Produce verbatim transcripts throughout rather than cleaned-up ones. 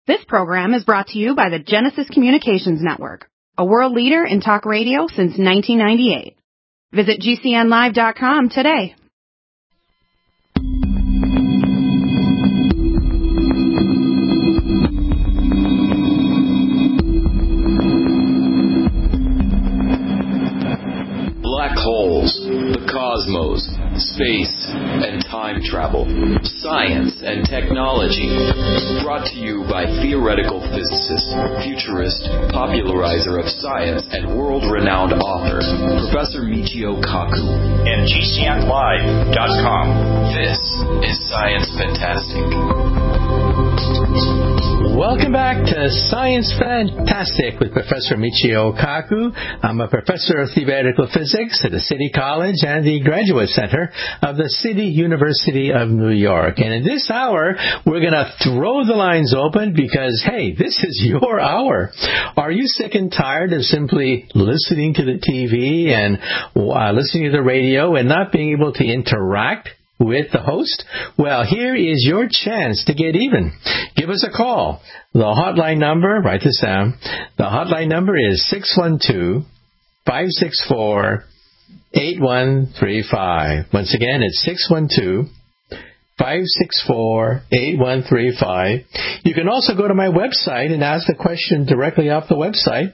This program is brought to you by the Genesis Communications Network, a world leader in talk radio since nineteen ninety-eight. Visit G C N live dot com today. Black holes, the cosmos, space, and time travel, science and technology. Brought to you by theoretical physicist, futurist, popularizer of science, and world-renowned author, Professor Michio Kaku. And G C N live dot com. This is Science Fantastic. Welcome back to Science Fantastic with Professor Michio Kaku. I'm a professor of theoretical physics at the City College and the Graduate Center of the City University of New York. And in this hour, we're going to throw the lines open because, hey, this is your hour. Are you sick and tired of simply listening to the T V and uh, listening to the radio and not being able to interact with the host? Well, here is your chance to get even. Give us a call. The hotline number, write this down. The hotline number is six one two, five six four, eight one three five. Once again, it's six one two, five six four, eight one three five. You can also go to my website and ask the question directly off the website.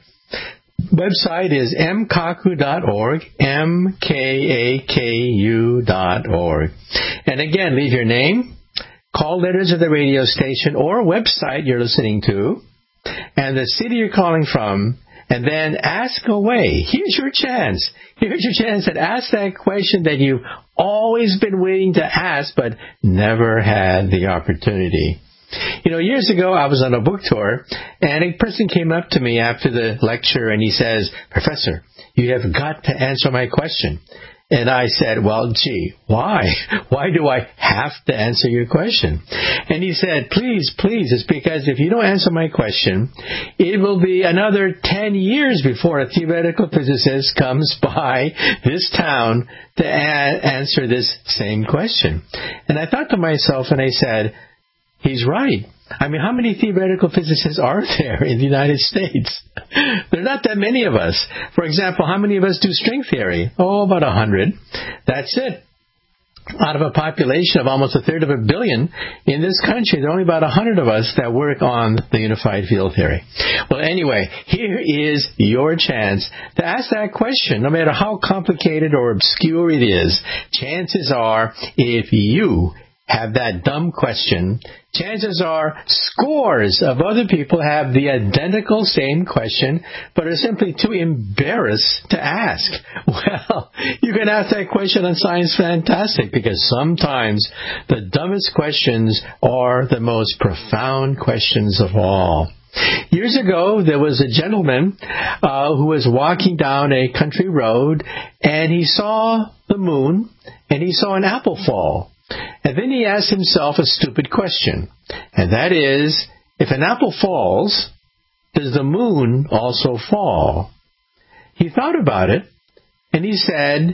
Website is m kaku dot org, M K A K U dot org. And again, leave your name, call letters of the radio station or website you're listening to, and the city you're calling from, and then ask away. Here's your chance. Here's your chance to ask that question that you've always been waiting to ask but never had the opportunity. You know, years ago, I was on a book tour, and a person came up to me after the lecture, and he says, "Professor, you have got to answer my question." And I said, "Well, gee, why? Why do I have to answer your question?" And he said, "Please, please, it's because if you don't answer my question, it will be another ten years before a theoretical physicist comes by this town to a- answer this same question." And I thought to myself, and I said, he's right. I mean, how many theoretical physicists are there in the United States? There are not that many of us. For example, how many of us do string theory? Oh, about a hundred. That's it. Out of a population of almost a third of a billion in this country, there are only about a hundred of us that work on the unified field theory. Well, anyway, here is your chance to ask that question, no matter how complicated or obscure it is. Chances are, if you have that dumb question, chances are scores of other people have the identical same question, but are simply too embarrassed to ask. Well, you can ask that question on Science Fantastic, because sometimes the dumbest questions are the most profound questions of all. Years ago, there was a gentleman uh, who was walking down a country road, and he saw the moon, and he saw an apple fall. And then he asked himself a stupid question, and that is, if an apple falls, does the moon also fall? He thought about it, and he said,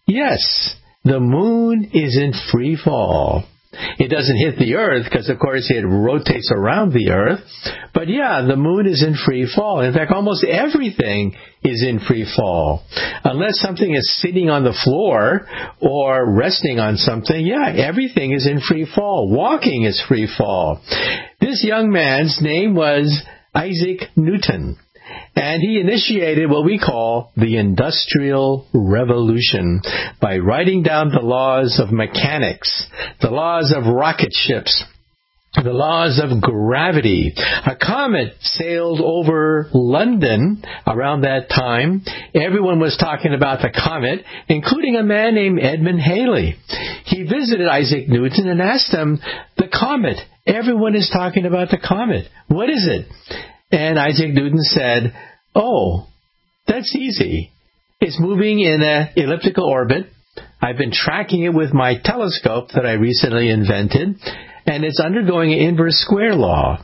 yes, the moon is in free fall. It doesn't hit the earth because, of course, it rotates around the earth. But, yeah, the moon is in free fall. In fact, almost everything is in free fall. Unless something is sitting on the floor or resting on something, yeah, everything is in free fall. Walking is free fall. This young man's name was Isaac Newton. And he initiated what we call the Industrial Revolution by writing down the laws of mechanics, the laws of rocket ships, the laws of gravity. A comet sailed over London around that time. Everyone was talking about the comet, including a man named Edmund Halley. He visited Isaac Newton and asked him, the comet, everyone is talking about the comet. What is it? And Isaac Newton said, oh, that's easy. It's moving in an elliptical orbit. I've been tracking it with my telescope that I recently invented, and it's undergoing an inverse square law.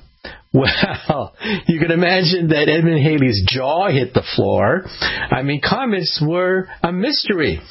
Well, you can imagine that Edmund Halley's jaw hit the floor. I mean, comets were a mystery.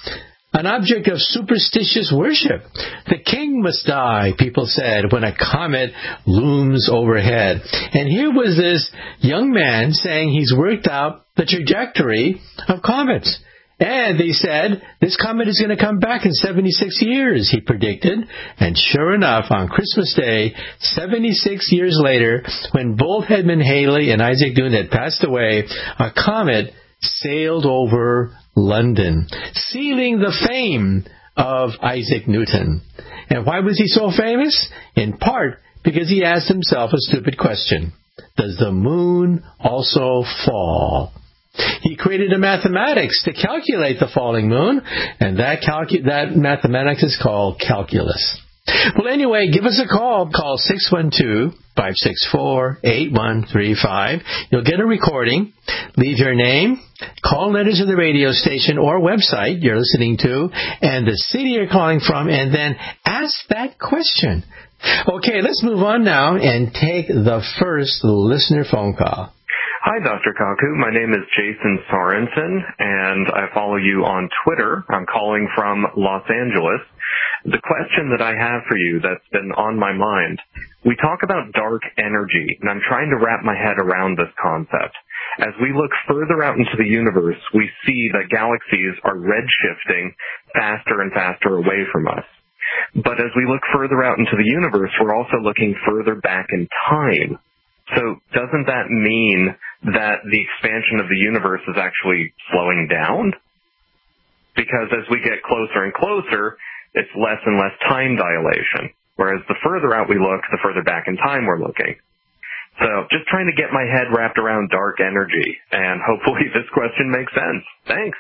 an object of superstitious worship. The king must die, people said, when a comet looms overhead. And here was this young man saying he's worked out the trajectory of comets. And they said, this comet is going to come back in seventy-six years, he predicted. And sure enough, on Christmas Day, seventy-six years later, when Bolt Edmund Halley and Isaac Newton had passed away, a comet sailed over London, sealing the fame of Isaac Newton. And why was he so famous? In part because he asked himself a stupid question. Does the moon also fall? He created a mathematics to calculate the falling moon, and that calcu- that mathematics is called calculus. Well, anyway, give us a call. Call six one two, five six four, eight one three five. You'll get a recording. Leave your name, call letters to the radio station or website you're listening to, and the city you're calling from, and then ask that question. Okay, let's move on now and take the first listener phone call. Hi, Doctor Kaku. My name is Jason Sorensen, and I follow you on Twitter. I'm calling from Los Angeles. The question that I have for you that's been on my mind, we talk about dark energy, and I'm trying to wrap my head around this concept. As we look further out into the universe, we see that galaxies are redshifting faster and faster away from us. But as we look further out into the universe, we're also looking further back in time. So doesn't that mean that the expansion of the universe is actually slowing down? Because as we get closer and closer, it's less and less time dilation. Whereas the further out we look, the further back in time we're looking. So just trying to get my head wrapped around dark energy, and hopefully this question makes sense. Thanks.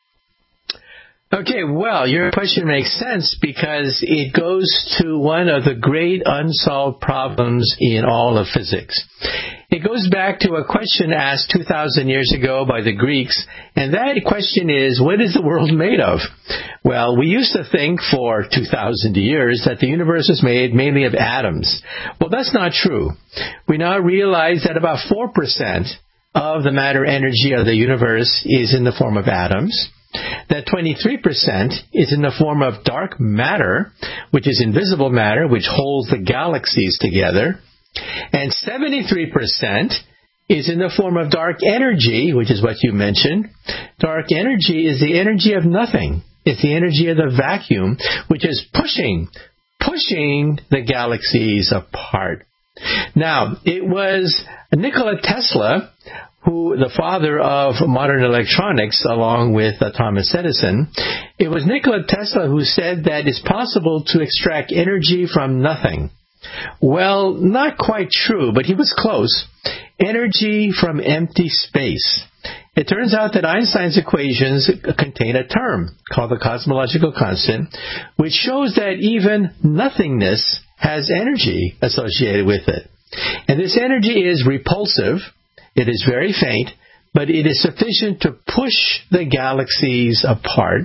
Okay, well, your question makes sense because it goes to one of the great unsolved problems in all of physics. It goes back to a question asked two thousand years ago by the Greeks, and that question is, what is the world made of? Well, we used to think for two thousand years that the universe was made mainly of atoms. Well, that's not true. We now realize that about four percent of the matter energy of the universe is in the form of atoms, that twenty-three percent is in the form of dark matter, which is invisible matter, which holds the galaxies together, and seventy-three percent is in the form of dark energy, which is what you mentioned. Dark energy is the energy of nothing. It's the energy of the vacuum, which is pushing, pushing the galaxies apart. Now, it was Nikola Tesla, who the father of modern electronics, along with uh, Thomas Edison. It was Nikola Tesla who said that it's possible to extract energy from nothing. Well, not quite true, but he was close. Energy from empty space. It turns out that Einstein's equations contain a term called the cosmological constant, which shows that even nothingness has energy associated with it. And this energy is repulsive. It is very faint, but it is sufficient to push the galaxies apart,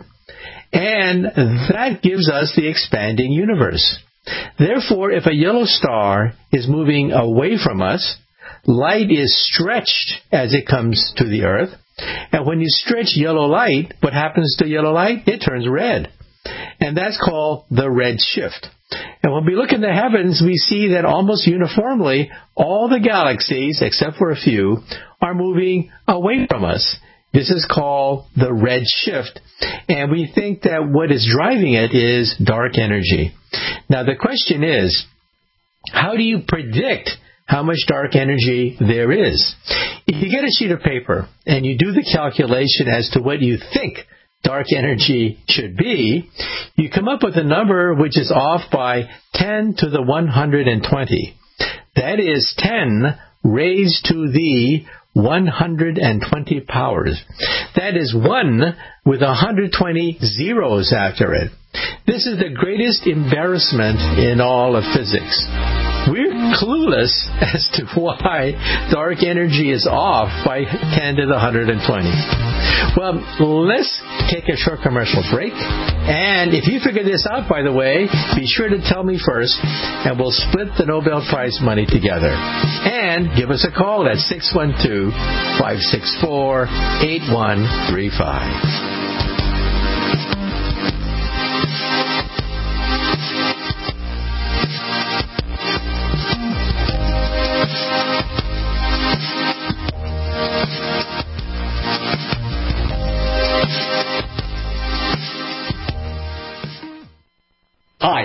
and that gives us the expanding universe. Therefore, if a yellow star is moving away from us, light is stretched as it comes to the Earth, and when you stretch yellow light, what happens to yellow light? It turns red, and that's called the red shift. And when we look in the heavens, we see that almost uniformly, all the galaxies, except for a few, are moving away from us. This is called the red shift. And we think that what is driving it is dark energy. Now, the question is, how do you predict how much dark energy there is? If you get a sheet of paper and you do the calculation as to what you think dark energy should be, you come up with a number which is off by ten to the one hundred twenty. That is ten raised to the one hundred twenty powers. That is one with one hundred twenty zeros after it. This is the greatest embarrassment in all of physics. We're clueless as to why dark energy is off by ten to the one hundred twenty. Well, let's take a short commercial break. And if you figure this out, by the way, be sure to tell me first, and we'll split the Nobel Prize money together. And give us a call at six one two, five six four, eight one three five.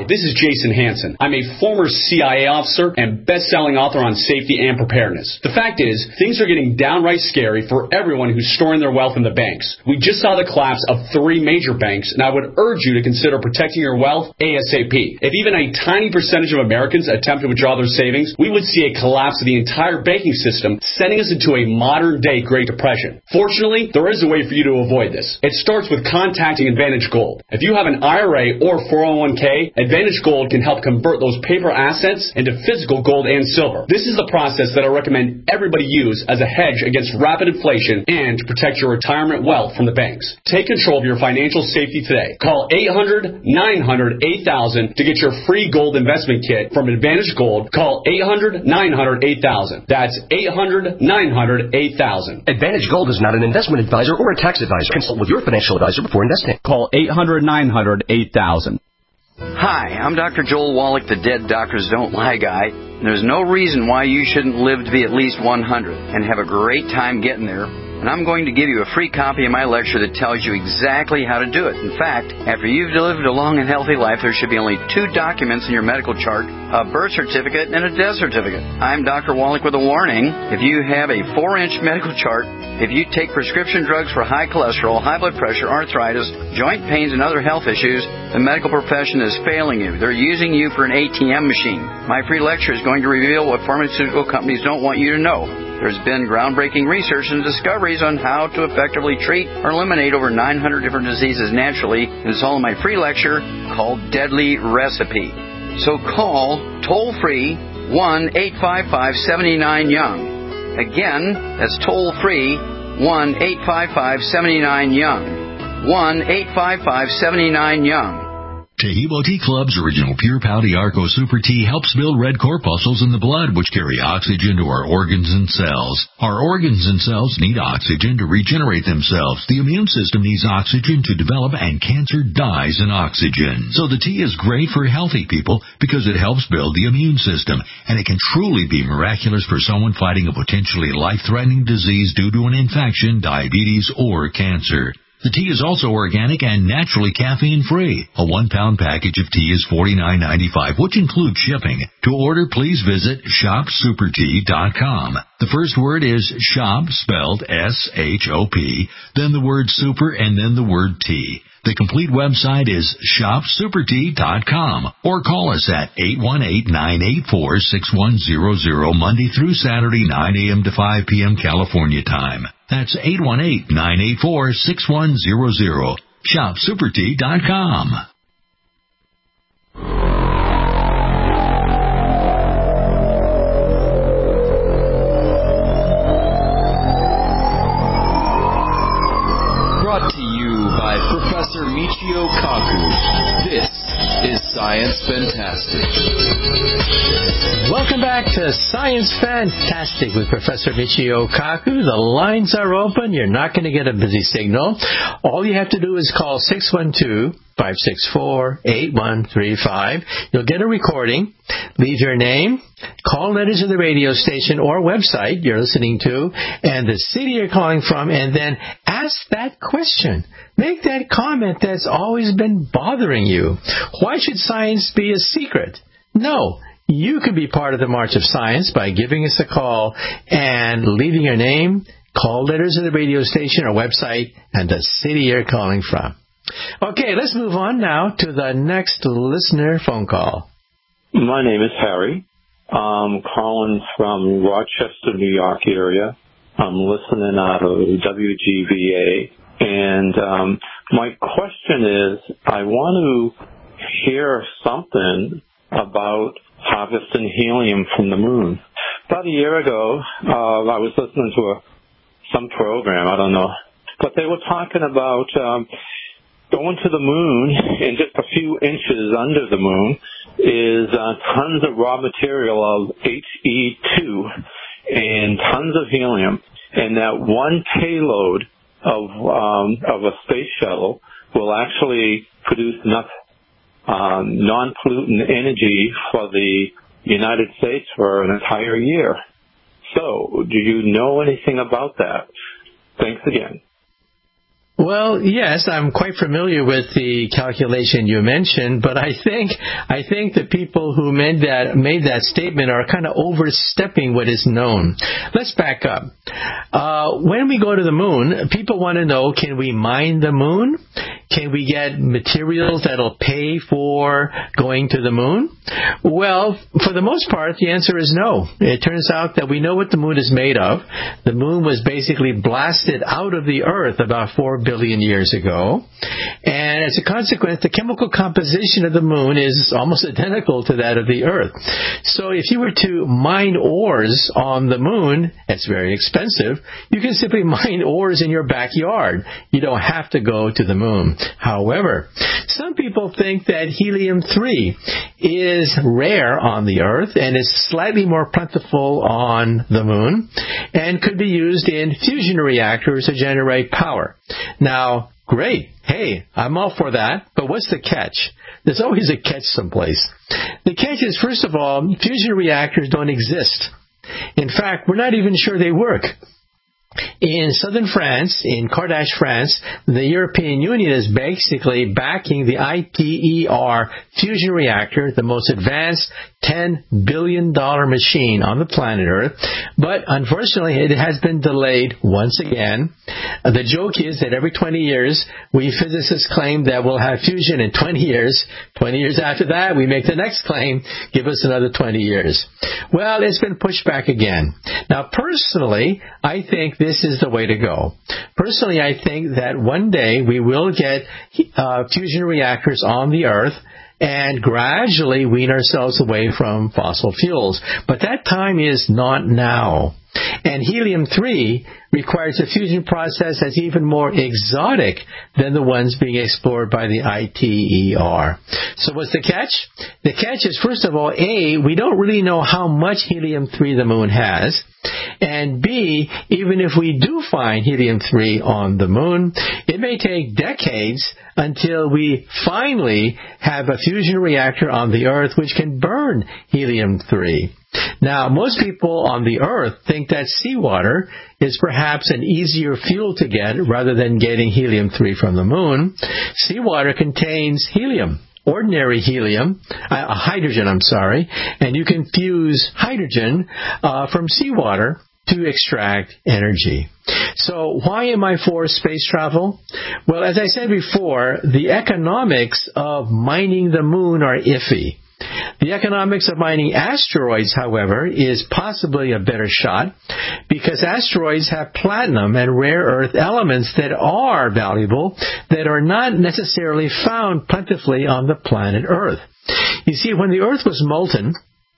this is Jason Hansen. I'm a former C I A officer and best-selling author on safety and preparedness. The fact is, things are getting downright scary for everyone who's storing their wealth in the banks. We just saw the collapse of three major banks, and I would urge you to consider protecting your wealth ASAP. If even a tiny percentage of Americans attempt to withdraw their savings, we would see a collapse of the entire banking system, sending us into a modern-day Great Depression. Fortunately, there is a way for you to avoid this. It starts with contacting Advantage Gold. If you have an I R A or four oh one k, Advantage Gold can help convert those paper assets into physical gold and silver. This is the process that I recommend everybody use as a hedge against rapid inflation and to protect your retirement wealth from the banks. Take control of your financial safety today. Call eight hundred, nine hundred, eight thousand to get your free gold investment kit from Advantage Gold. Call eight hundred, nine hundred, eight thousand. That's eight hundred, nine hundred, eight thousand. Advantage Gold is not an investment advisor or a tax advisor. Consult with your financial advisor before investing. Call eight hundred, nine hundred, eight thousand. Hi, I'm Doctor Joel Wallach, the Dead Doctors Don't Lie guy. There's no reason why you shouldn't live to be at least one hundred and have a great time getting there. And I'm going to give you a free copy of my lecture that tells you exactly how to do it. In fact, after you've lived a long and healthy life, there should be only two documents in your medical chart, a birth certificate and a death certificate. I'm Doctor Wallach with a warning. If you have a four-inch medical chart, if you take prescription drugs for high cholesterol, high blood pressure, arthritis, joint pains, and other health issues, the medical profession is failing you. They're using you for an A T M machine. My free lecture is going to reveal what pharmaceutical companies don't want you to know. There's been groundbreaking research and discoveries on how to effectively treat or eliminate over nine hundred different diseases naturally, and it's all in my free lecture called Deadly Recipe. So call toll-free one eight five five, seven nine, young. Again, that's toll-free one eight five five, seven nine, young. one eight five five, seven nine, young. Taheebo Tea Club's original Pure Pau Arco Super Tea helps build red corpuscles in the blood, which carry oxygen to our organs and cells. Our organs and cells need oxygen to regenerate themselves. The immune system needs oxygen to develop, and cancer dies in oxygen. So the tea is great for healthy people because it helps build the immune system, and it can truly be miraculous for someone fighting a potentially life-threatening disease due to an infection, diabetes, or cancer. The tea is also organic and naturally caffeine-free. A one-pound package of tea is forty-nine ninety-five, which includes shipping. To order, please visit shop super tea dot com. The first word is shop, spelled S H O P, then the word super, and then the word tea. The complete website is shop super tea dot com, or call us at eight one eight, nine eight four, six one zero zero Monday through Saturday, nine a.m. to five p.m. California time. That's eight one eight, nine eight four, six one zero zero. shop super tea dot com. Brought to you by Professor Michio Kaku. This is Science Fantastic. Welcome back to Science Fantastic with Professor Michio Kaku. The lines are open. You're not going to get a busy signal. All you have to do is call six one two, five six four, eight one three five. You'll get a recording. Leave your name, call letters of the radio station or website you're listening to, and the city you're calling from, and then ask that question. Make that comment that's always been bothering you. Why should science be a secret? No. You can be part of the March of Science by giving us a call and leaving your name, call letters of the radio station or website, and the city you're calling from. Okay, let's move on now to the next listener phone call. My name is Harry. I'm calling from Rochester, New York area. I'm listening out of W G V A. And um, my question is, I want to hear something about harvesting helium from the moon. About a year ago, uh, I was listening to a, some program, I don't know, but they were talking about um, going to the moon, and just a few inches under the moon is uh, tons of raw material of H E two and tons of helium, and that one payload of um, of a space shuttle will actually produce enough Um, non-pollutant energy for the United States for an entire year. So, do you know anything about that? Thanks again. Well, yes, I'm quite familiar with the calculation you mentioned, but I think I think the people who made that made that statement are kind of overstepping what is known. Let's back up. Uh, when we go to the moon, people want to know: can we mine the moon? Can we get materials that'll pay for going to the moon? Well, for the most part, the answer is no. It turns out that we know what the moon is made of. The moon was basically blasted out of the Earth about four billion years ago. And as a consequence, the chemical composition of the moon is almost identical to that of the Earth. So if you were to mine ores on the moon, it's very expensive. You can simply mine ores in your backyard. You don't have to go to the moon. However, some people think that helium three is rare on the Earth and is slightly more plentiful on the moon and could be used in fusion reactors to generate power. Now, great. Hey, I'm all for that. But what's the catch? There's always a catch someplace. The catch is, first of all, fusion reactors don't exist. In fact, we're not even sure they work. In southern France, in Cardache, France, the European Union is basically backing the I T E R fusion reactor, the most advanced ten billion dollars machine on the planet Earth. But unfortunately, it has been delayed once again. The joke is that every twenty years, we physicists claim that we'll have fusion in twenty years. twenty years after that, we make the next claim, give us another twenty years. Well, it's been pushed back again. Now, personally, I think this is the way to go. Personally, I think that one day we will get uh, fusion reactors on the Earth and gradually wean ourselves away from fossil fuels. But that time is not now. And helium three requires a fusion process that's even more exotic than the ones being explored by the I T E R. So what's the catch? The catch is, first of all, A, we don't really know how much helium three the moon has. And B, even if we do find helium three on the moon, it may take decades until we finally have a fusion reactor on the Earth which can burn helium three. Now, most people on the Earth think that seawater is perhaps an easier fuel to get rather than getting helium three from the moon. Seawater contains helium. Ordinary helium, uh, hydrogen, I'm sorry, and you can fuse hydrogen uh, from seawater to extract energy. So why am I for space travel? Well, as I said before, the economics of mining the moon are iffy. The economics of mining asteroids, however, is possibly a better shot because asteroids have platinum and rare earth elements that are valuable that are not necessarily found plentifully on the planet Earth. You see, when the Earth was molten,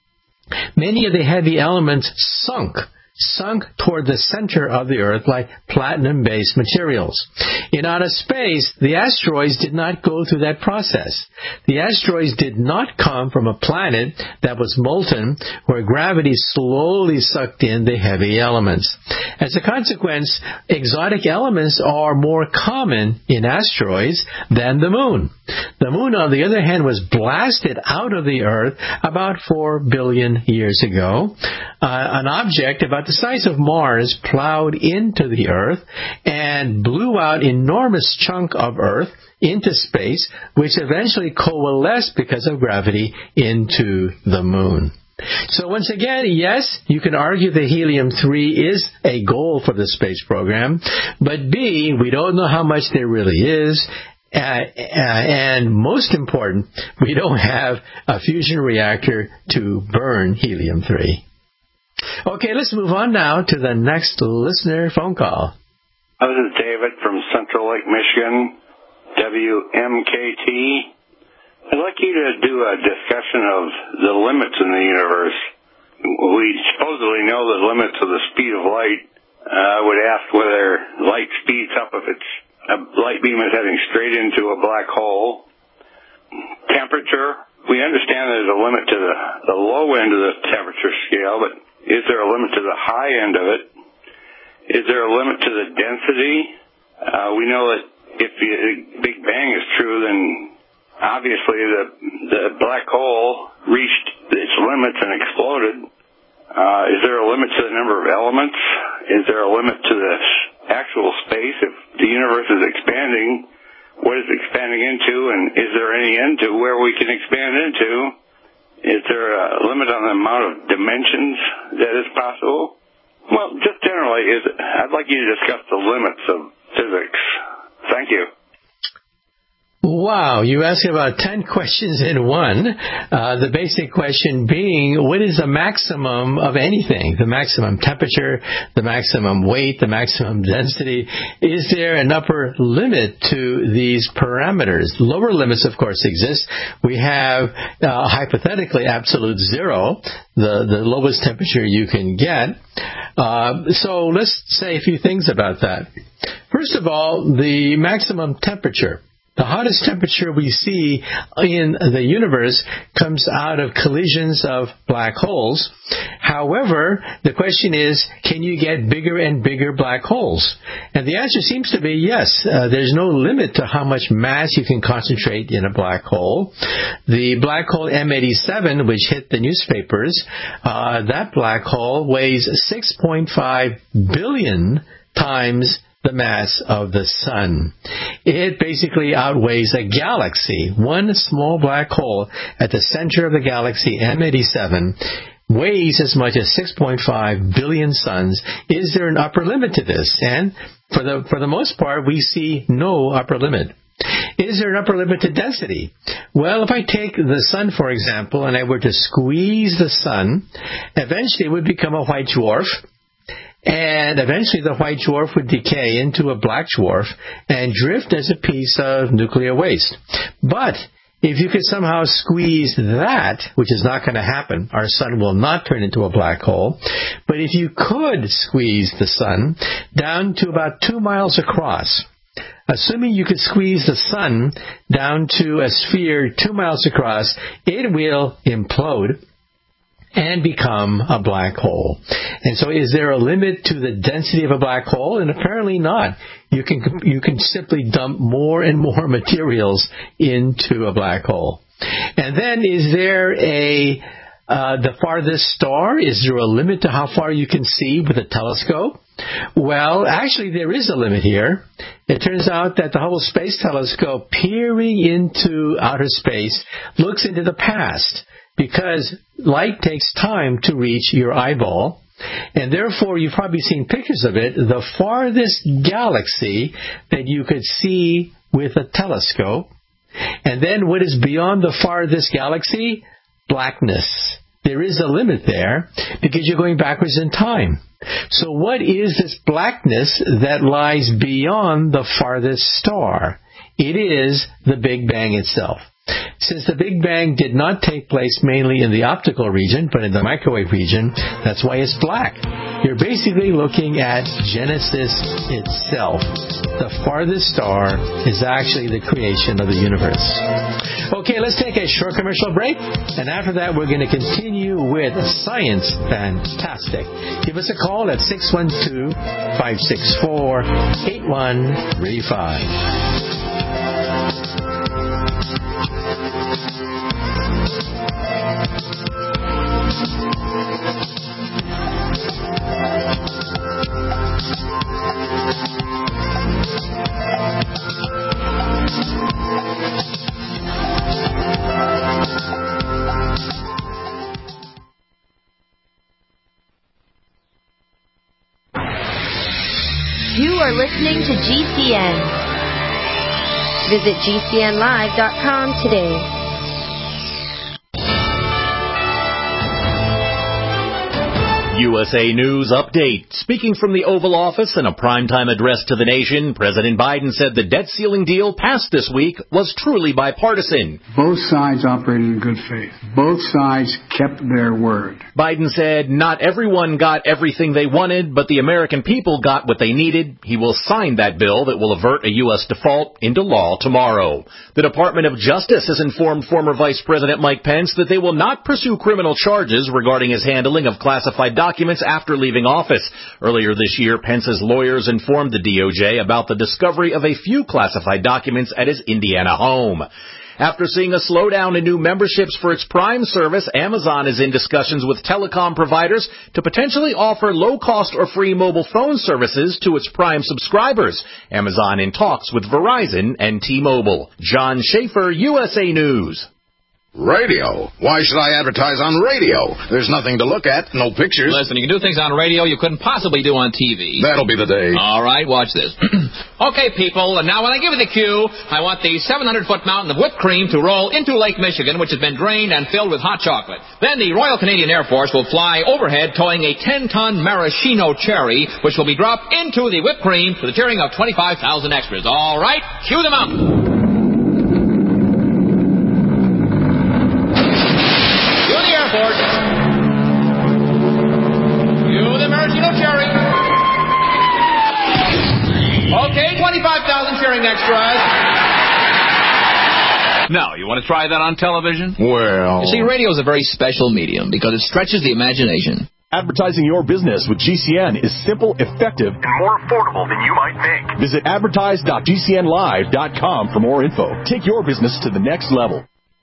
many of the heavy elements sunk. sunk toward the center of the Earth like platinum-based materials. In outer space, the asteroids did not go through that process. The asteroids did not come from a planet that was molten where gravity slowly sucked in the heavy elements. As a consequence, exotic elements are more common in asteroids than the moon. The moon, on the other hand, was blasted out of the Earth about four billion years ago. Uh, an object about the size of Mars plowed into the Earth and blew out enormous chunk of Earth into space, which eventually coalesced because of gravity into the moon. So once again, yes, you can argue that helium three is a goal for the space program, but B, we don't know how much there really is. Uh, uh, and most important, we don't have a fusion reactor to burn helium three. Okay, let's move on now to the next listener phone call. This is David from Central Lake, Michigan, W M K T. I'd like you to do a discussion of the limits in the universe. We supposedly know the limits of the speed of light. Uh, I would ask whether light speeds up if it's a light beam is heading straight into a black hole. Temperature. We understand there's a limit to the, the low end of the temperature scale, but is there a limit to the high end of it? Is there a limit to the density? Uh, we know that if the Big Bang is true, then obviously the, the black hole reached its limits and exploded. Uh, is there a limit to the number of elements? Is there a limit to the actual space? If the the universe is expanding, what it's expanding into, and is there any end to where we can expand into? Is there a limit on the amount of dimensions that is possible? Well, just generally, is I'd like you to discuss the limits of physics. Thank you. Wow, you asked about ten questions in one. Uh, the basic question being, what is the maximum of anything? The maximum temperature, the maximum weight, the maximum density. Is there an upper limit to these parameters? Lower limits, of course, exist. We have, uh, hypothetically, absolute zero, the, the lowest temperature you can get. Uh, so let's say a few things about that. First of all, the maximum temperature. The hottest temperature we see in the universe comes out of collisions of black holes. However, the question is, can you get bigger and bigger black holes? And the answer seems to be yes. Uh, there's no limit to how much mass you can concentrate in a black hole. The black hole M eighty-seven, which hit the newspapers, uh, that black hole weighs six point five billion times the mass of the sun. It basically outweighs a galaxy. One small black hole at the center of the galaxy, M eighty-seven, weighs as much as six point five billion suns. Is there an upper limit to this? And for the for the most part, we see no upper limit. Is there an upper limit to density? Well, if I take the sun, for example, and I were to squeeze the sun, eventually it would become a white dwarf. And eventually the white dwarf would decay into a black dwarf and drift as a piece of nuclear waste. But if you could somehow squeeze that, which is not going to happen, our sun will not turn into a black hole, but if you could squeeze the sun down to about two miles across, assuming you could squeeze the sun down to a sphere two miles across, it will implode and become a black hole. And so is there a limit to the density of a black hole? And apparently not. You can you can simply dump more and more materials into a black hole. And then is there a uh, the farthest star? Is there a limit to how far you can see with a telescope? Well, actually there is a limit here. It turns out that the Hubble Space Telescope, peering into outer space, looks into the past, because light takes time to reach your eyeball, and therefore you've probably seen pictures of it. The farthest galaxy that you could see with a telescope, and then what is beyond the farthest galaxy? Blackness. There is a limit there because you're going backwards in time. So what is this blackness that lies beyond the farthest star? It is the Big Bang itself. Since the Big Bang did not take place mainly in the optical region, but in the microwave region, that's why it's black. You're basically looking at Genesis itself. The farthest star is actually the creation of the universe. Okay, let's take a short commercial break, and after that we're going to continue with Science Fantastic. Give us a call at six one two, five six four, eight one three five. You are listening to G C N. Visit G C N live dot com today. U S A News Update. Speaking from the Oval Office in a primetime address to the nation, President Biden said the debt ceiling deal passed this week was truly bipartisan. Both sides operated in good faith. Both sides kept their word. Biden said not everyone got everything they wanted, but the American people got what they needed. He will sign that bill that will avert a U S default into law tomorrow. The Department of Justice has informed former Vice President Mike Pence that they will not pursue criminal charges regarding his handling of classified documents documents after leaving office. Earlier this year, Pence's lawyers informed the D O J about the discovery of a few classified documents at his Indiana home. After seeing a slowdown in new memberships for its Prime service, Amazon is in discussions with telecom providers to potentially offer low-cost or free mobile phone services to its Prime subscribers. Amazon in talks with Verizon and T-Mobile. John Schaefer, U S A News. Radio? Why should I advertise on radio? There's nothing to look at, no pictures. Listen, you can do things on radio you couldn't possibly do on T V. That'll be the day. All right, watch this. Okay, people, and now when I give you the cue, I want the seven hundred foot mountain of whipped cream to roll into Lake Michigan, which has been drained and filled with hot chocolate. Then the Royal Canadian Air Force will fly overhead towing a ten ton maraschino cherry, which will be dropped into the whipped cream to the cheering of twenty-five thousand extras. All right, cue the mountain. Okay, twenty-five thousand cheering extras. Now, you want to try that on television? Well... You see, radio is a very special medium because it stretches the imagination. Advertising your business with G C N is simple, effective, and more affordable than you might think. Visit advertise dot G C N live dot com for more info. Take your business to the next level.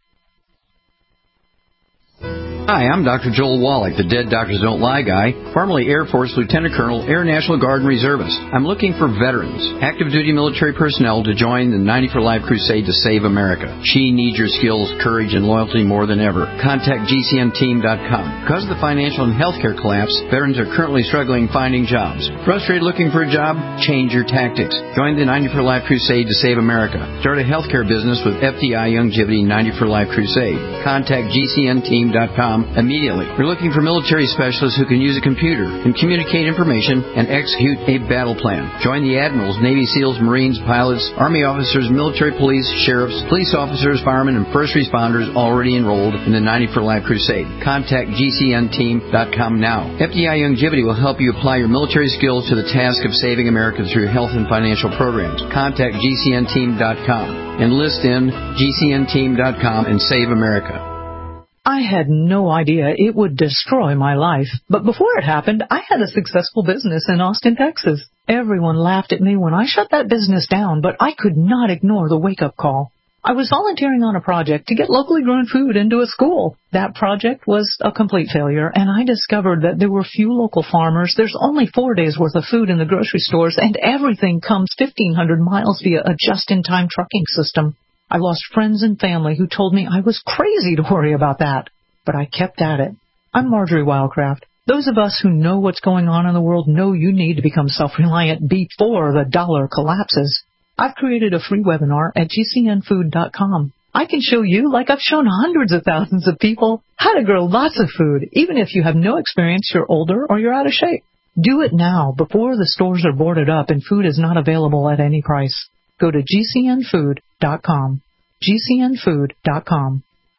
Hi, I'm Doctor Joel Wallach, the Dead Doctors Don't Lie guy, formerly Air Force Lieutenant Colonel, Air National Guard and Reservist. I'm looking for veterans, active duty military personnel to join the ninety for Life crusade to save America. She needs your skills, courage, and loyalty more than ever. Contact G C N team dot com. Because of the financial and healthcare collapse, veterans are currently struggling finding jobs. Frustrated looking for a job? Change your tactics. Join the ninety for Life crusade to save America. Start a healthcare business with F D I Youngevity ninety for Life crusade. Contact G C N team dot com immediately. We're looking for military specialists who can use a computer and communicate information and execute a battle plan. Join the admirals, Navy SEALs, Marines, pilots, Army officers, military police, sheriffs, police officers, firemen, and first responders already enrolled in the ninety for Life crusade. Contact G C N team dot com now. F D I Youngevity will help you apply your military skills to the task of saving America through health and financial programs. Contact G C N team dot com. Enlist in G C N team dot com and save America. I had no idea it would destroy my life. But before it happened, I had a successful business in Austin, Texas. Everyone laughed at me when I shut that business down, but I could not ignore the wake-up call. I was volunteering on a project to get locally grown food into a school. That project was a complete failure, and I discovered that there were few local farmers. There's only four days' worth of food in the grocery stores, and everything comes fifteen hundred miles via a just-in-time trucking system. I lost friends and family who told me I was crazy to worry about that. But I kept at it. I'm Marjorie Wildcraft. Those of us who know what's going on in the world know you need to become self-reliant before the dollar collapses. I've created a free webinar at G C N food dot com. I can show you, like I've shown hundreds of thousands of people, how to grow lots of food, even if you have no experience, you're older, or you're out of shape. Do it now before the stores are boarded up and food is not available at any price. Go to G C N food dot com. G C N food dot com.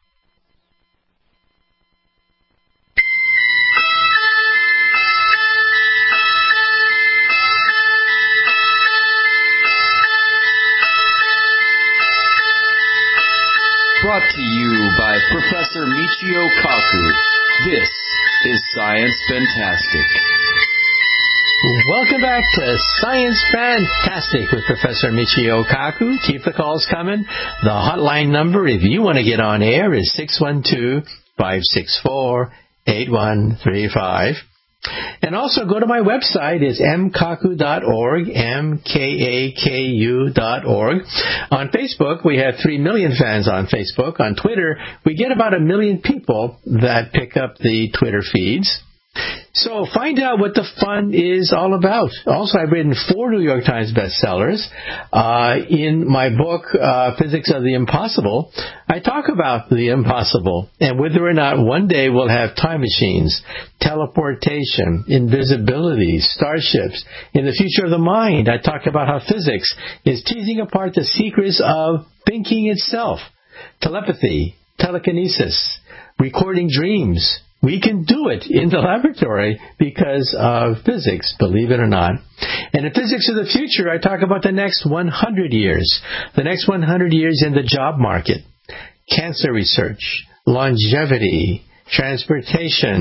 Brought to you by Professor Michio Kaku. This is Science Fantastic. Welcome back to Science Fantastic with Professor Michio Kaku. Keep the calls coming. The hotline number, if you want to get on air, is six one two, five six four, eight one three five. And also go to my website. It's m kaku dot org, M K A K U dot org. On Facebook, we have three million fans on Facebook. On Twitter, we get about a million people that pick up the Twitter feeds. So find out what the fun is all about. Also, I've written four New York Times bestsellers. Uh, in my book, uh, Physics of the Impossible, I talk about the impossible and whether or not one day we'll have time machines, teleportation, invisibility, starships. In the future of the mind, I talk about how physics is teasing apart the secrets of thinking itself, telepathy, telekinesis, recording dreams. We can do it in the laboratory because of physics, believe it or not. And in Physics of the Future, I talk about the next one hundred years. The next one hundred years in the job market, cancer research, longevity, transportation,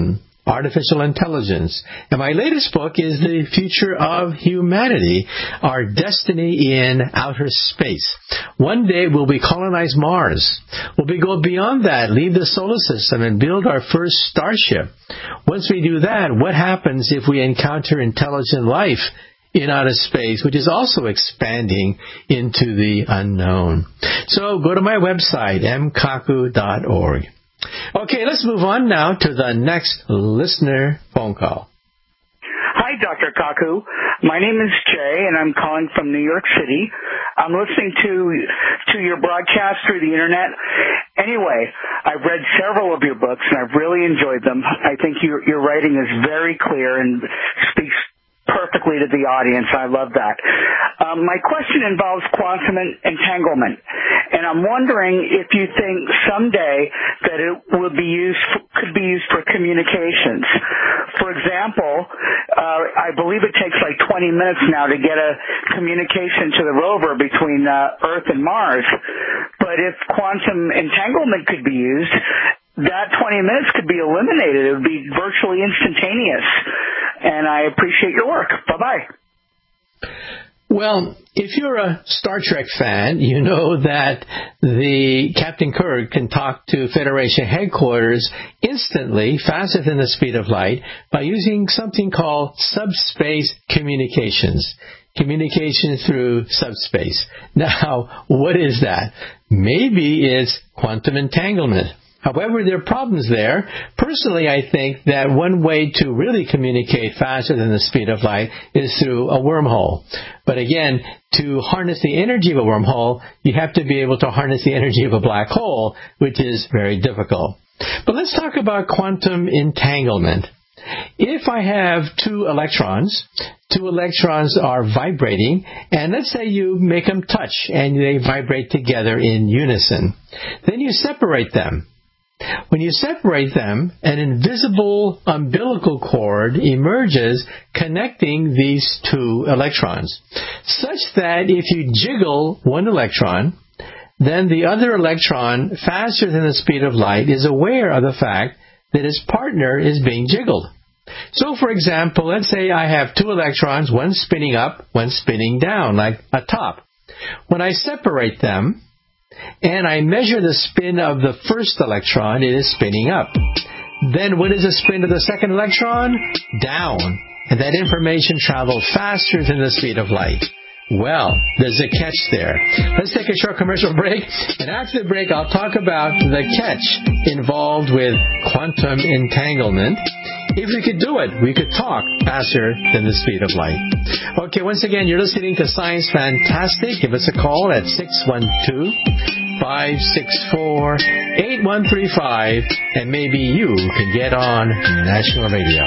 artificial intelligence. And my latest book is The Future of Humanity, Our Destiny in Outer Space. One day we'll be colonize Mars. We'll be go beyond that, leave the solar system, and build our first starship. Once we do that, what happens if we encounter intelligent life in outer space, which is also expanding into the unknown? So go to my website, m kaku dot org. Okay, let's move on now to the next listener phone call. Hi, Doctor Kaku. My name is Jay, and I'm calling from New York City. I'm listening to to your broadcast through the Internet. Anyway, I've read several of your books, and I've really enjoyed them. I think your, your writing is very clear and speaks perfectly to the audience. I love that. Um, my question involves quantum entanglement, and I'm wondering if you think someday that it would be used, could be used for communications. For example, uh, I believe it takes like twenty minutes now to get a communication to the rover between uh, Earth and Mars. But if quantum entanglement could be used, that twenty minutes could be eliminated. It would be virtually instantaneous. And I appreciate your work. Bye-bye. Well, if you're a Star Trek fan, you know that the Captain Kirk can talk to Federation headquarters instantly, faster than the speed of light, by using something called subspace communications. Communication through subspace. Now, what is that? Maybe it's quantum entanglement. However, there are problems there. Personally, I think that one way to really communicate faster than the speed of light is through a wormhole. But again, to harness the energy of a wormhole, you have to be able to harness the energy of a black hole, which is very difficult. But let's talk about quantum entanglement. If I have two electrons, two electrons are vibrating, and let's say you make them touch and they vibrate together in unison. Then you separate them. When you separate them, an invisible umbilical cord emerges connecting these two electrons, such that if you jiggle one electron, then the other electron, faster than the speed of light, is aware of the fact that its partner is being jiggled. So, for example, let's say I have two electrons, one spinning up, one spinning down, like a top. When I separate them, and I measure the spin of the first electron, it is spinning up. Then what is the spin of the second electron? Down. And that information travels faster than the speed of light. Well, there's a catch there. Let's take a short commercial break, and after the break I'll talk about the catch involved with quantum entanglement. If we could do it, we could talk faster than the speed of light. Okay, once again, you're listening to Science Fantastic. Give us a call at six one two, five six four, eight one three five, and maybe you can get on national radio.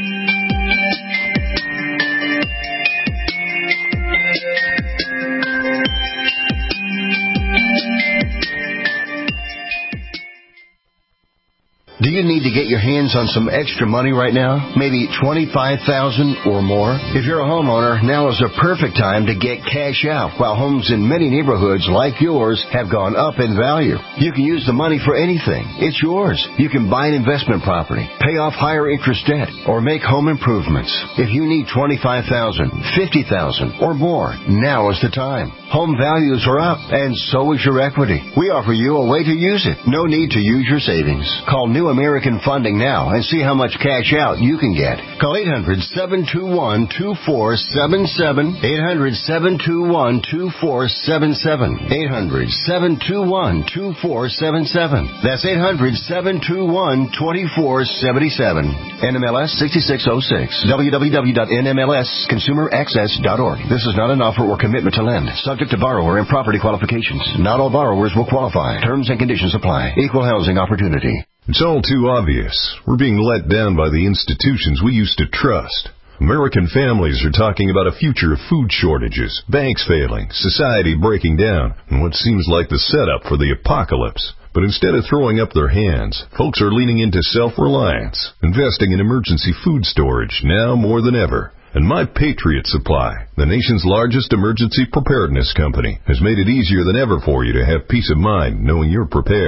Do you need to get your hands on some extra money right now? Maybe twenty-five thousand dollars or more? If you're a homeowner, now is a perfect time to get cash out while homes in many neighborhoods like yours have gone up in value. You can use the money for anything. It's yours. You can buy an investment property, pay off higher interest debt, or make home improvements. If you need twenty-five thousand dollars, fifty thousand dollars, or more, now is the time. Home values are up, and so is your equity. We offer you a way to use it. No need to use your savings. Call New American Funding now and see how much cash out you can get. Call eight hundred, seven two one, two four seven seven, eight hundred, seven two one, two four seven seven, eight hundred, seven two one, two four seven seven. That's eight hundred, seven two one, two four seven seven. N M L S sixty-six oh six. w w w dot n m l s consumer access dot org. This is not an offer or commitment to lend. Subject to borrower and property qualifications. Not all borrowers will qualify. Terms and conditions apply. Equal housing opportunity. It's all too obvious. We're being let down by the institutions we used to trust. American families are talking about a future of food shortages, banks failing, society breaking down, and what seems like the setup for the apocalypse. But instead of throwing up their hands, folks are leaning into self-reliance, investing in emergency food storage now more than ever. And My Patriot Supply, the nation's largest emergency preparedness company, has made it easier than ever for you to have peace of mind knowing you're prepared.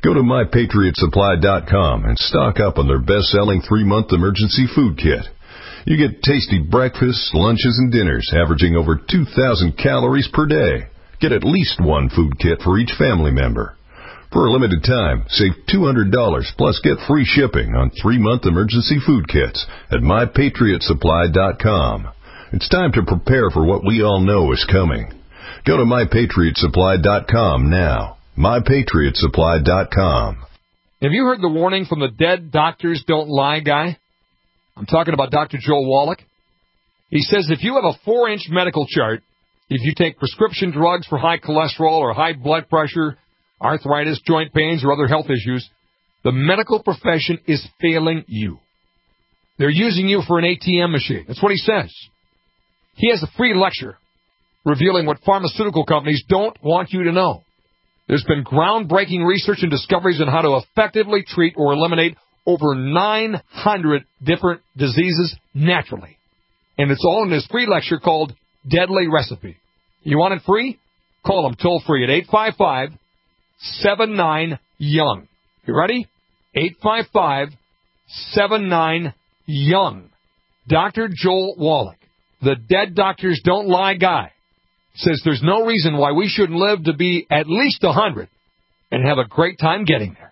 Go to my patriot supply dot com and stock up on their best-selling three-month emergency food kit. You get tasty breakfasts, lunches, and dinners averaging over two thousand calories per day. Get at least one food kit for each family member. For a limited time, save two hundred dollars plus get free shipping on three-month emergency food kits at my patriot supply dot com. It's time to prepare for what we all know is coming. Go to my patriot supply dot com now. my patriot supply dot com. Have you heard the warning from the dead doctors don't lie guy? I'm talking about Doctor Joel Wallach. He says if you have a four-inch medical chart, if you take prescription drugs for high cholesterol or high blood pressure, arthritis, joint pains, or other health issues, the medical profession is failing you. They're using you for an A T M machine. That's what he says. He has a free lecture revealing what pharmaceutical companies don't want you to know. There's been groundbreaking research and discoveries on how to effectively treat or eliminate over nine hundred different diseases naturally. And it's all in this free lecture called Deadly Recipe. You want it free? Call them toll free at eight five five, seven nine, young. You ready? eight five five, seven nine, young. Doctor Joel Wallach, the dead doctors don't lie guy, says there's no reason why we shouldn't live to be at least one hundred and have a great time getting there.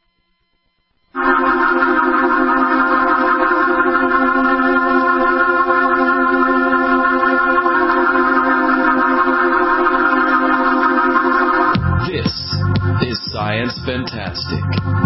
This is Science Fantastic.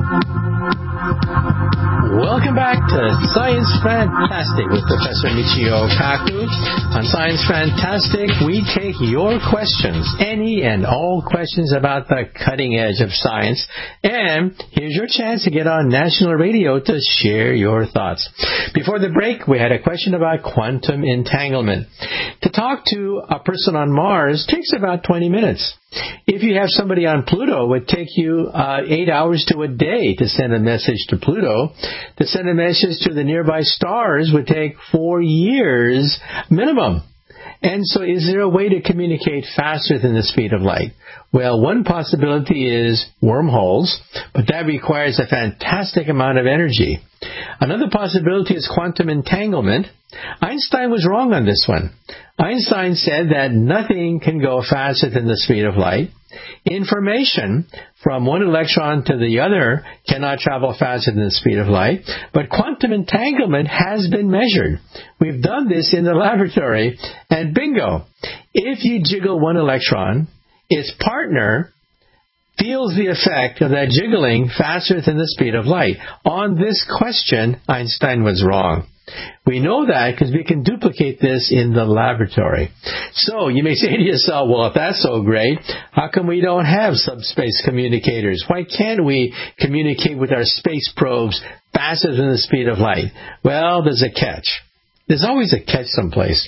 Welcome back to Science Fantastic with Professor Michio Kaku. On Science Fantastic, we take your questions, any and all questions about the cutting edge of science. And here's your chance to get on national radio to share your thoughts. Before the break, we had a question about quantum entanglement. To talk to a person on Mars takes about twenty minutes. If you have somebody on Pluto, it would take you uh, eight hours to a day to send a message to Pluto. To send a message to the nearby stars would take four years minimum. And so is there a way to communicate faster than the speed of light? Well, one possibility is wormholes, but that requires a fantastic amount of energy. Another possibility is quantum entanglement. Einstein was wrong on this one. Einstein said that nothing can go faster than the speed of light. Information from one electron to the other cannot travel faster than the speed of light, but quantum entanglement has been measured. We've done this in the laboratory, and bingo, if you jiggle one electron, its partner feels the effect of that jiggling faster than the speed of light. On this question, Einstein was wrong. We know that because we can duplicate this in the laboratory. So you may say to yourself, well, if that's so great, how come we don't have subspace communicators? Why can't we communicate with our space probes faster than the speed of light? Well, there's a catch. There's always a catch someplace.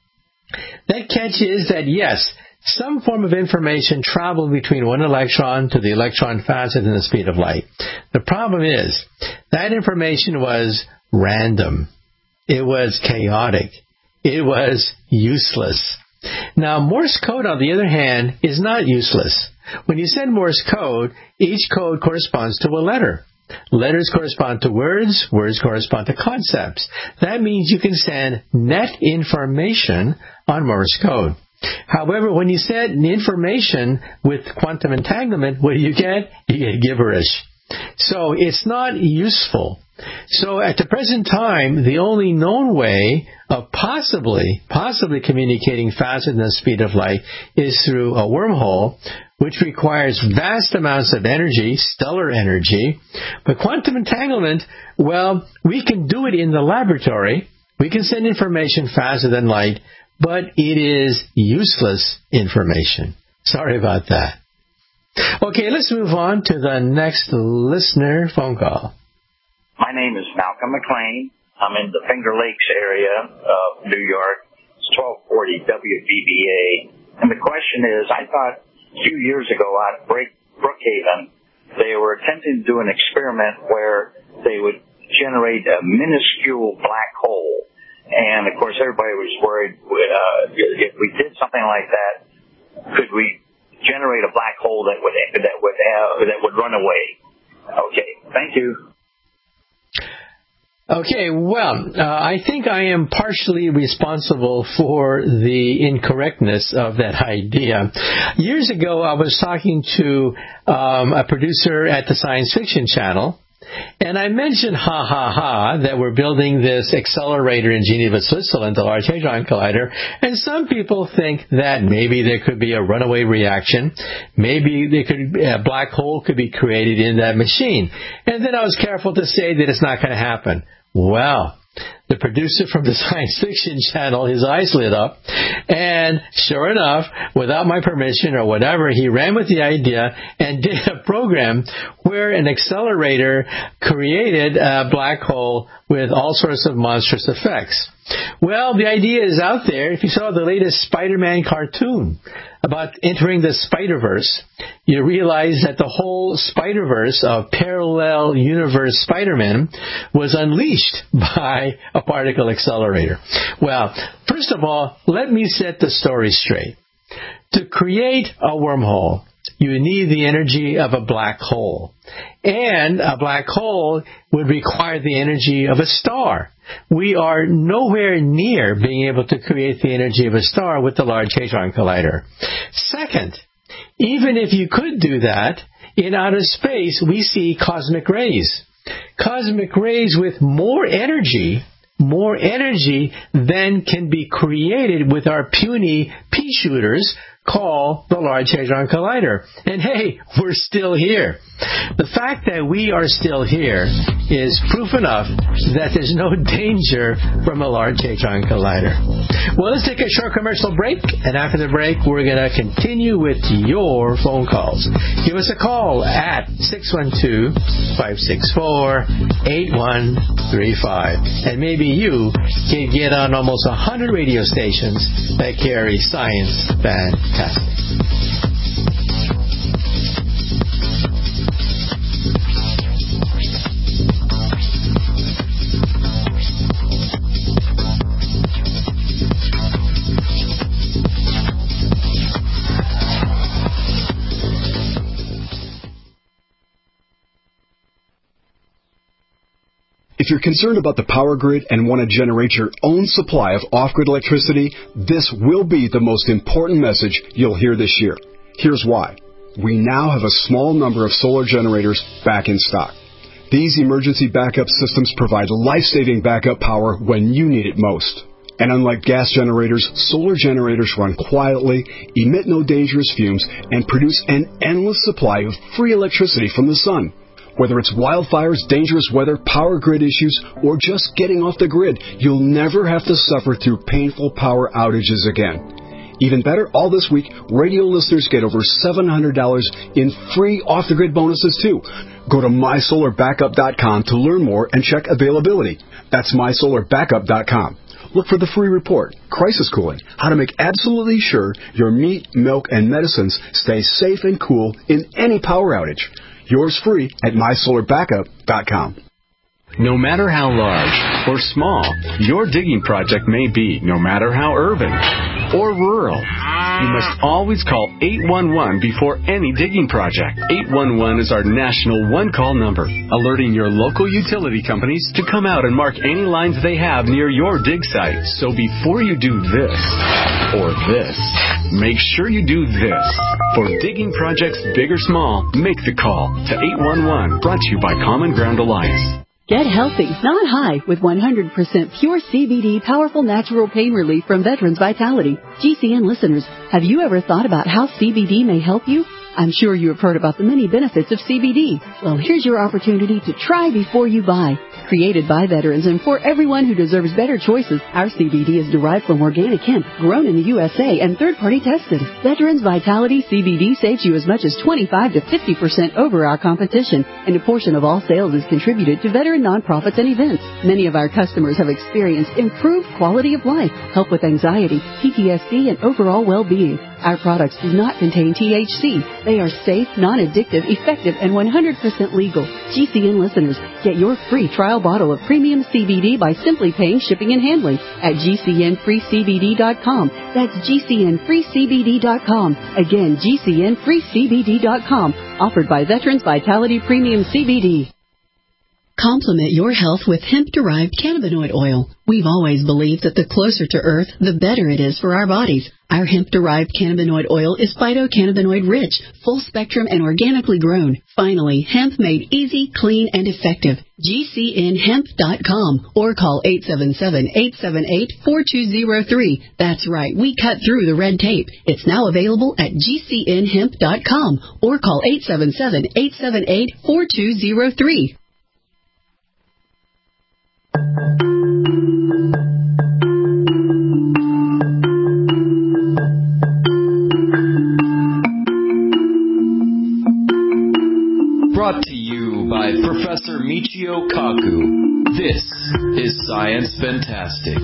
That catch is that, yes, some form of information traveled between one electron to the electron faster than the speed of light. The problem is that information was random. It was chaotic. It was useless. Now, Morse code, on the other hand, is not useless. When you send Morse code, each code corresponds to a letter. Letters correspond to words. Words correspond to concepts. That means you can send net information on Morse code. However, when you send information with quantum entanglement, what do you get? You get gibberish. So it's not useful. So at the present time, the only known way of possibly, possibly communicating faster than the speed of light is through a wormhole, which requires vast amounts of energy, stellar energy. But quantum entanglement, well, we can do it in the laboratory. We can send information faster than light, but it is useless information. Sorry about that. Okay, let's move on to the next listener phone call. My name is Malcolm McLean. I'm in the Finger Lakes area of New York. It's twelve forty W B B A. And the question is, I thought a few years ago out at Brookhaven, they were attempting to do an experiment where they would generate a minuscule black hole. And, of course, everybody was worried, uh, if we did something like that, could we generate a black hole that would that would have, that would run away. Okay, thank you. Okay, well, uh, I think I am partially responsible for the incorrectness of that idea. Years ago, I was talking to um, a producer at the Science Fiction Channel, and I mentioned, ha, ha, ha, that we're building this accelerator in Geneva, Switzerland, the Large Hadron Collider, and some people think that maybe there could be a runaway reaction, maybe there could, a black hole could be created in that machine. And then I was careful to say that it's not going to happen. Well, the producer from the Science Fiction Channel, his eyes lit up, and sure enough, without my permission or whatever, he ran with the idea and did a program where an accelerator created a black hole with all sorts of monstrous effects. Well, the idea is out there. If you saw the latest Spider-Man cartoon about entering the Spider-Verse, you realize that the whole Spider-Verse of parallel universe Spider-Man was unleashed by a particle accelerator. Well, first of all, let me set the story straight. To create a wormhole, you need the energy of a black hole. And a black hole would require the energy of a star. We are nowhere near being able to create the energy of a star with the Large Hadron Collider. Second, even if you could do that, in outer space we see cosmic rays. Cosmic rays with more energy, more energy than can be created with our puny pea shooters called the Large Hadron Collider. And hey, we're still here. The fact that we are still here is proof enough that there's no danger from a Large Hadron Collider. Well, let's take a short commercial break, and after the break, we're going to continue with your phone calls. Give us a call at six one two, five six four, eight one three five, and maybe you can get on almost one hundred radio stations that carry Science Fantastic. If you're concerned about the power grid and want to generate your own supply of off-grid electricity, this will be the most important message you'll hear this year. Here's why. We now have a small number of solar generators back in stock. These emergency backup systems provide life-saving backup power when you need it most. And unlike gas generators, solar generators run quietly, emit no dangerous fumes, and produce an endless supply of free electricity from the sun. Whether it's wildfires, dangerous weather, power grid issues, or just getting off the grid, you'll never have to suffer through painful power outages again. Even better, all this week, radio listeners get over seven hundred dollars in free off-the-grid bonuses, too. Go to my solar backup dot com to learn more and check availability. That's my solar backup dot com. Look for the free report, Crisis Cooling, how to make absolutely sure your meat, milk, and medicines stay safe and cool in any power outage. Yours free at my solar backup dot com. No matter how large or small your digging project may be, no matter how urban or rural, you must always call eight one one before any digging project. eight one one is our national one-call number, alerting your local utility companies to come out and mark any lines they have near your dig site. So before you do this or this, make sure you do this. For digging projects big or small, make the call to eight one one, brought to you by Common Ground Alliance. Get healthy, not high, with one hundred percent pure C B D powerful natural pain relief from Veterans Vitality. G C N listeners, have you ever thought about how C B D may help you? I'm sure you have heard about the many benefits of C B D. Well, here's your opportunity to try before you buy. Created by veterans and for everyone who deserves better choices, our C B D is derived from organic hemp, grown in the U S A, and third-party tested. Veterans Vitality C B D saves you as much as twenty-five to fifty percent over our competition, and a portion of all sales is contributed to veteran nonprofits and events. Many of our customers have experienced improved quality of life, help with anxiety, P T S D, and overall well-being. Our products do not contain T H C. They are safe, non-addictive, effective, and one hundred percent legal. G C N listeners, get your free trial bottle of premium C B D by simply paying shipping and handling at G C N free C B D dot com. That's G C N free C B D dot com. Again, G C N free C B D dot com. Offered by Veterans Vitality Premium C B D. Complement your health with hemp-derived cannabinoid oil. We've always believed that the closer to Earth, the better it is for our bodies. Our hemp-derived cannabinoid oil is phytocannabinoid-rich, full-spectrum, and organically grown. Finally, hemp made easy, clean, and effective. G C N hemp dot com or call eight seven seven, eight seven eight, four two zero three. That's right, we cut through the red tape. It's now available at G C N hemp dot com or call eight seven seven, eight seven eight, four two zero three. Brought to you by Professor Michio Kaku. This is Science Fantastic.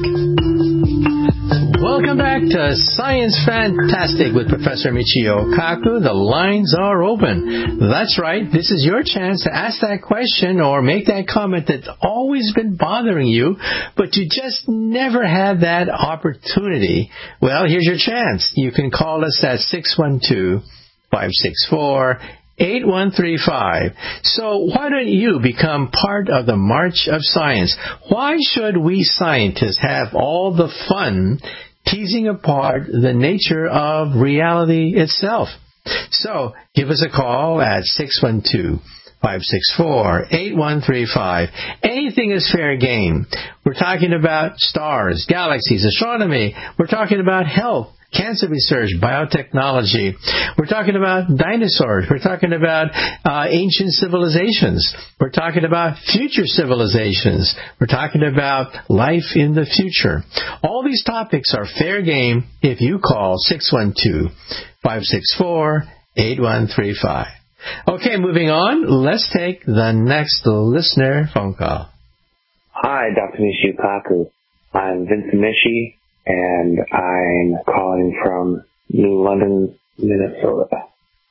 Welcome back to Science Fantastic with Professor Michio Kaku. The lines are open. That's right. This is your chance to ask that question or make that comment that's always been bothering you, but you just never had that opportunity. Well, here's your chance. You can call us at six one two, five six four, eight one three five. So why don't you become part of the March of Science? Why should we scientists have all the fun teasing apart the nature of reality itself? So give us a call at six one two, five six four, eight one three five. Anything is fair game. We're talking about stars, galaxies, astronomy. We're talking about health, cancer research, biotechnology. We're talking about dinosaurs. We're talking about uh, ancient civilizations. We're talking about future civilizations. We're talking about life in the future. All these topics are fair game if you call six one two, five six four, eight one three five. Okay, moving on. Let's take the next listener phone call. Hi, Doctor Michio Kaku. I'm Vincent Mishi, and I'm calling from New London, Minnesota.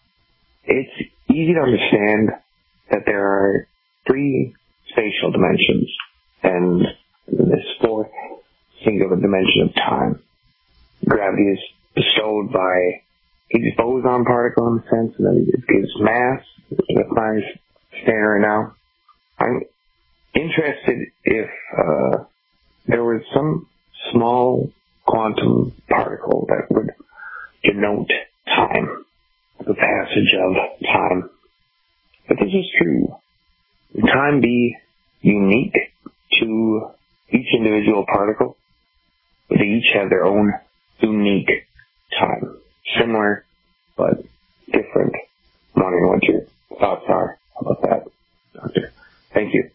It's easy to understand that there are three spatial dimensions and this fourth singular dimension of time. Gravity is bestowed by Higgs boson particle in a sense, and then it gives mass. That's my stand right now. I'm interested if uh, there was some small quantum particle that would denote time, the passage of time. If this is true, would time be unique to each individual particle? Would they each have their own unique time? Similar, but different. I'm wondering what your thoughts are about that, Doctor. Thank you.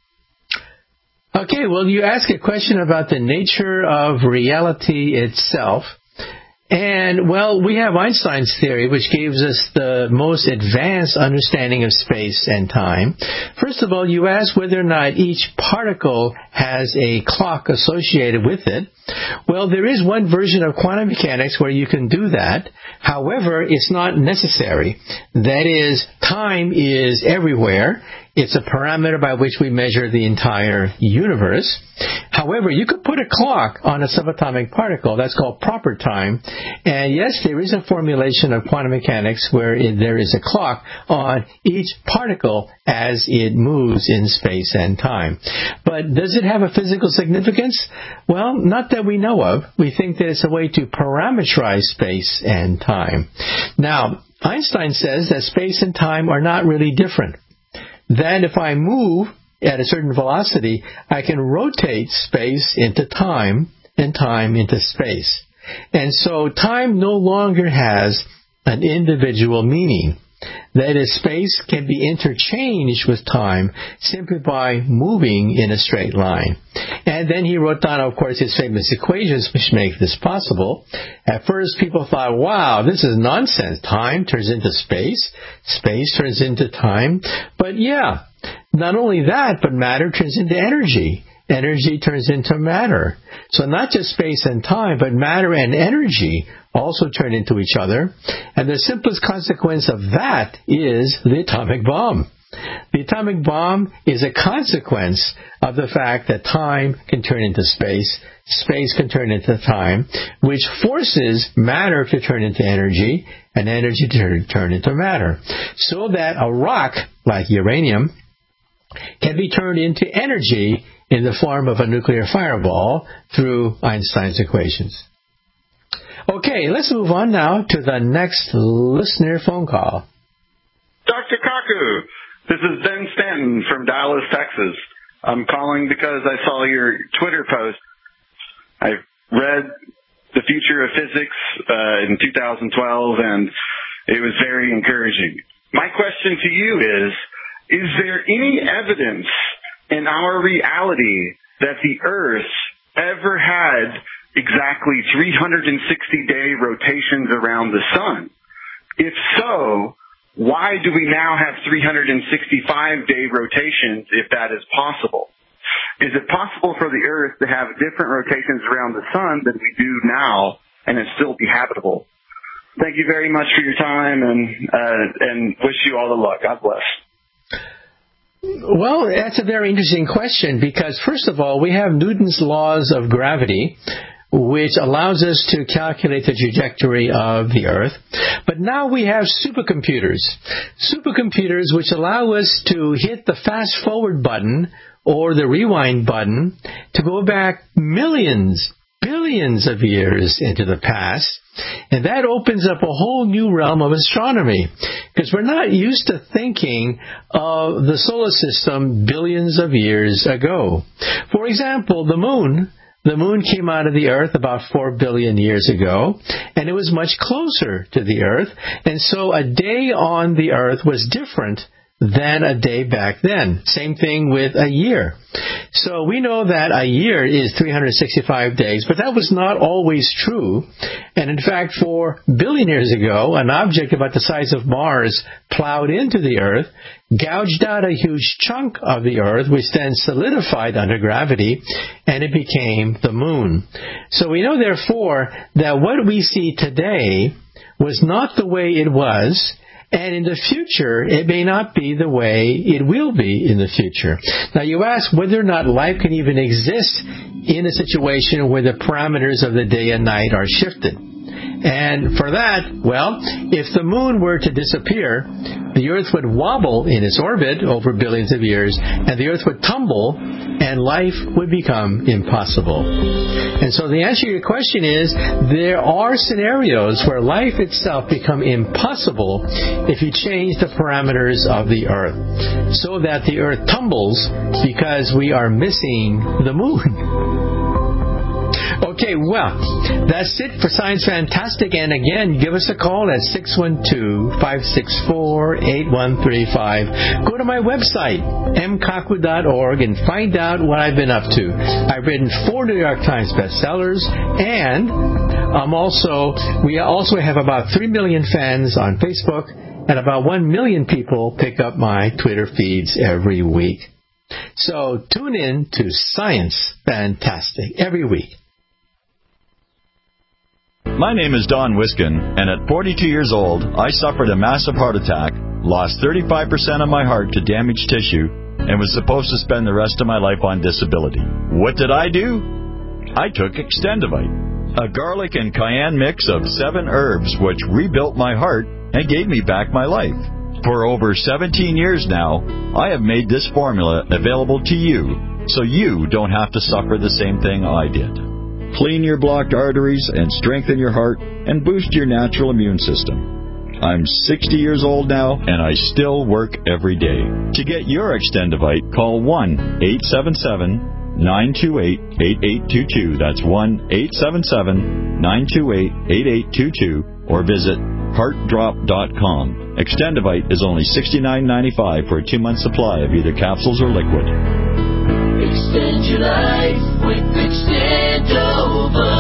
Okay, well, you ask a question about the nature of reality itself. And, well, we have Einstein's theory, which gives us the most advanced understanding of space and time. First of all, you ask whether or not each particle has a clock associated with it. Well, there is one version of quantum mechanics where you can do that. However, it's not necessary. That is, time is everywhere. It's a parameter by which we measure the entire universe. However, you could put a clock on a subatomic particle. That's called proper time. And yes, there is a formulation of quantum mechanics where it, there is a clock on each particle as it moves in space and time. But does it have a physical significance? Well, not that we know of. We think that it's a way to parameterize space and time. Now, Einstein says that space and time are not really different. Then if I move at a certain velocity, I can rotate space into time and time into space. And so time no longer has an individual meaning. That is, space can be interchanged with time simply by moving in a straight line. And then he wrote down, of course, his famous equations which make this possible. At first, people thought, wow, this is nonsense. Time turns into space. Space turns into time. But yeah, not only that, but matter turns into energy. energy turns into matter. So not just space and time, but matter and energy also turn into each other. And the simplest consequence of that is the atomic bomb. The atomic bomb is a consequence of the fact that time can turn into space, space can turn into time, which forces matter to turn into energy, and energy to turn into matter. So that a rock, like uranium, can be turned into energy in the form of a nuclear fireball through Einstein's equations. Okay, let's move on now to the next listener phone call. Doctor Kaku, this is Ben Stanton from Dallas, Texas. I'm calling because I saw your Twitter post. I read The Future of Physics uh, in two thousand twelve, and it was very encouraging. My question to you is, is there any evidence in our reality that the Earth ever had exactly three hundred sixty day rotations around the sun? If so, why do we now have three hundred sixty-five day rotations if that is possible? Is it possible for the Earth to have different rotations around the sun than we do now and it still be habitable? Thank you very much for your time, and uh, and wish you all the luck. God bless. Well, that's a very interesting question because, first of all, we have Newton's laws of gravity, which allows us to calculate the trajectory of the Earth. But now we have supercomputers. Supercomputers which allow us to hit the fast-forward button or the rewind button to go back millions, billions of years into the past. And that opens up a whole new realm of astronomy, because we're not used to thinking of the solar system billions of years ago. For example, the moon. The moon came out of the Earth about four billion years ago, and it was much closer to the Earth. And so a day on the Earth was different than a day back then. Same thing with a year. So we know that a year is three hundred sixty-five days, but that was not always true. And in fact, four billion years ago, an object about the size of Mars plowed into the Earth, gouged out a huge chunk of the Earth, which then solidified under gravity, and it became the moon. So we know, therefore, that what we see today was not the way it was, and in the future, it may not be the way it will be in the future. Now, you ask whether or not life can even exist in a situation where the parameters of the day and night are shifted. And for that, well, if the moon were to disappear, the Earth would wobble in its orbit over billions of years, and the Earth would tumble, and life would become impossible. And so the answer to your question is, there are scenarios where life itself becomes impossible if you change the parameters of the Earth, so that the Earth tumbles because we are missing the moon. Okay, well, that's it for Science Fantastic. And again, give us a call at six one two, five six four, eight one three five. Go to my website, m kaku dot org, and find out what I've been up to. I've written four New York Times bestsellers, and I'm also, we also have about three million fans on Facebook, and about one million people pick up my Twitter feeds every week. So tune in to Science Fantastic every week. My name is Don Wiskin, and at forty-two years old, I suffered a massive heart attack, lost thirty-five percent of my heart to damaged tissue, and was supposed to spend the rest of my life on disability. What did I do? I took Extendivite, a garlic and cayenne mix of seven herbs which rebuilt my heart and gave me back my life. For over seventeen years now, I have made this formula available to you, so you don't have to suffer the same thing I did. Clean your blocked arteries and strengthen your heart and boost your natural immune system. I'm sixty years old now, and I still work every day. To get your Extendivite, call one eight seven seven, nine two eight, eight eight two two. That's one eight seven seven, nine two eight, eight eight two two, or visit heart drop dot com. Extendivite is only sixty-nine ninety-five for a two-month supply of either capsules or liquid. Extend your life with Extendovite.